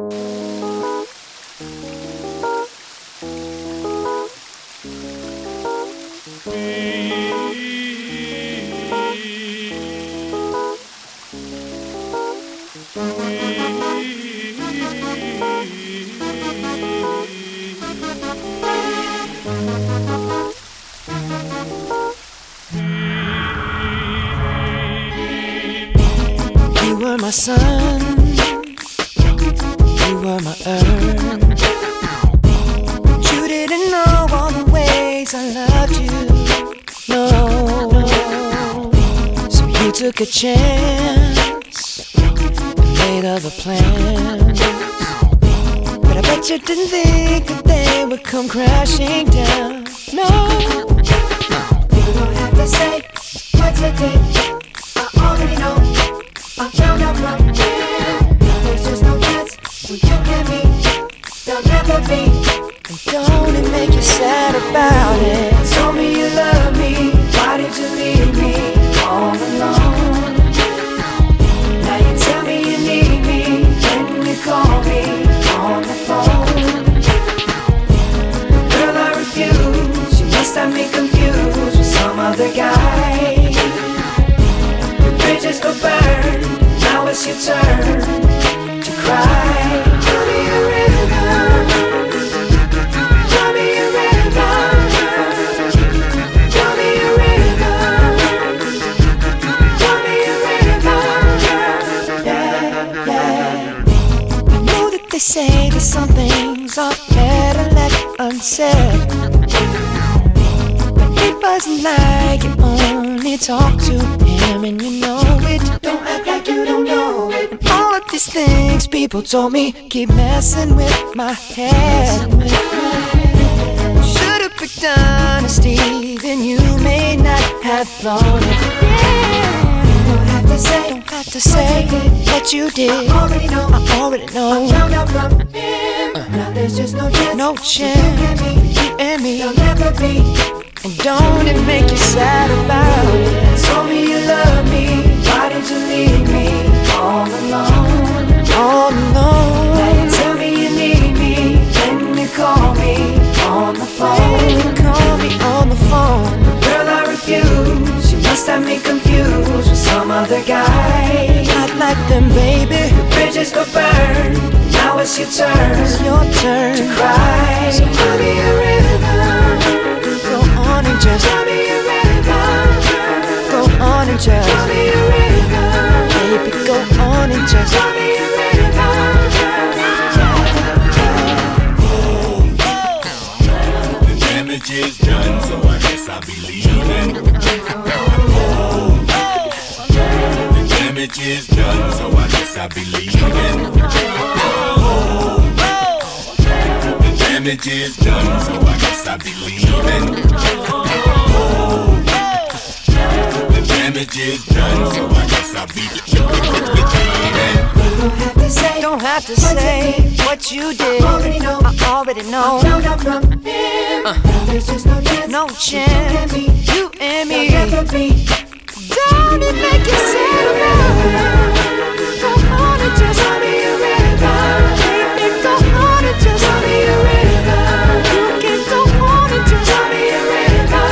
You were my sun, you were my earth, but you didn't know all the ways I loved you, no. So you took a chance and made other plans, but I bet you didn't think that they would come crashing down, no. You don't have to say what you did, I already know. I found out from you, there's just no chance when you and me, there'll never be. And don't it make you sad about it? Told me you love me, why did you leave me all alone? Now you tell me you need me, when you call me on the phone. Girl, I refuse, you must have me confused with some other guy. The bridges go burn, now it's your turn to cry. Tell me a river, tell me a river, tell me a river, tell me a river, yeah, yeah. I know that they say that some things are better left unsaid, but it wasn't like you only talk to him and you know it. Don't act like you don't know it. And all of these things people told me keep messing with my head. Should've picked honesty, then you may not have thought it. Yeah. Don't have to say what you did. I already know. I found out from him. Now there's just no chance. No chance. You and me. There'll never be. And don't it make you sad about it? Told me you love me, why did you leave me all alone? All alone. Now you tell me you need me, then you call me on the phone. Call me on the phone. Girl, I refuse, you must have me confused with some other guy. Not like them, baby. The bridges go burn, now it's your turn. It's your turn to cry. So tell me a river, go on and just tell me a river, go on and just tell me a river, baby, go on and just tell me a river. The damage is done, so I guess I'll be leaving. The damage is done, so I guess I'll be leaving. The damage is done, so I guess I'll be leaving. The damage is done, so I guess I'll be leaving. Don't have to say what you did. I already know. I found out from him. There's just no chance. You and me. Don't it make you sad about it? Go on and just tell me a river. Baby, go on and just tell me a river. You can go on and just tell me a river.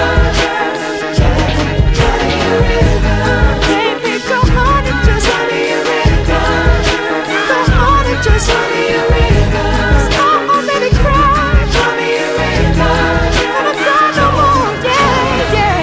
Tell me a river. Baby, go on and just tell me a river. Go on and just tell me a river. 'Cause I already cried. Tell me a river. Gonna cry no more, yeah, yeah.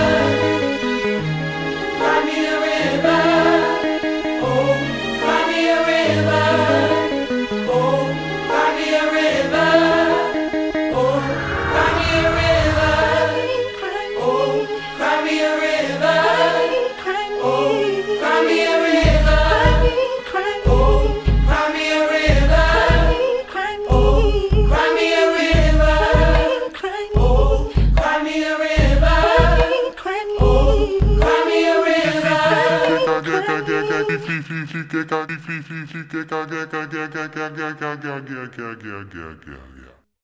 Cry me a river, oh, cry me a river, oh, cry me a river, oh, cry me a river, oh, cry me a river, oh, cry me a river, oh, cry me a river, oh, cry me a river, oh, cry me a river, oh, cry me a river.